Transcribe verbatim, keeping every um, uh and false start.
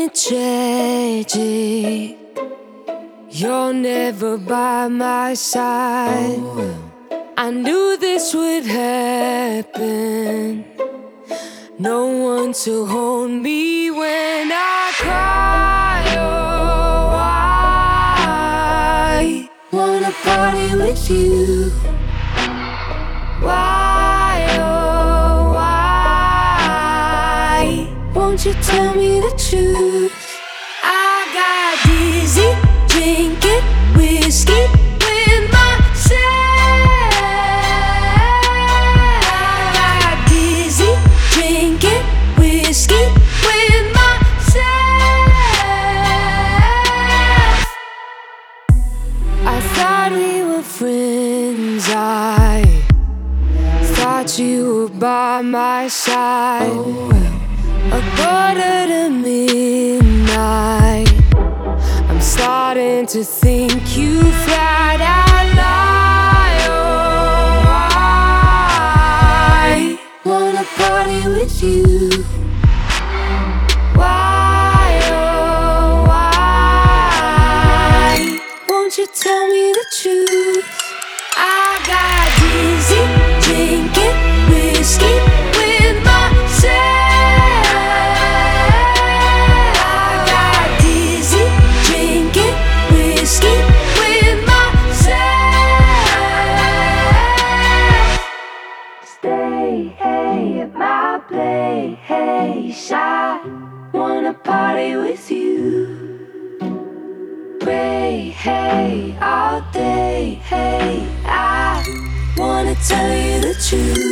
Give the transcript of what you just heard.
it tragic? You're never by my side. I knew this would happen. No one to hold me when I cry. Oh, I wanna party with you. Why, oh, why won't you tell me the truth? I got dizzy drinking whiskey with myself. I got dizzy drinking whiskey with myself. I thought we were friends. I thought you were by my side. Oh, well. A quarter to midnight, I'm starting to think you flat out lie. Oh, I wanna party with you. Why, oh, why won't you tell me the truth? I got dizzy drinking whiskey with myself. Play, hey, shy, wanna party with you. Pray, hey, all day, hey, I wanna tell you the truth.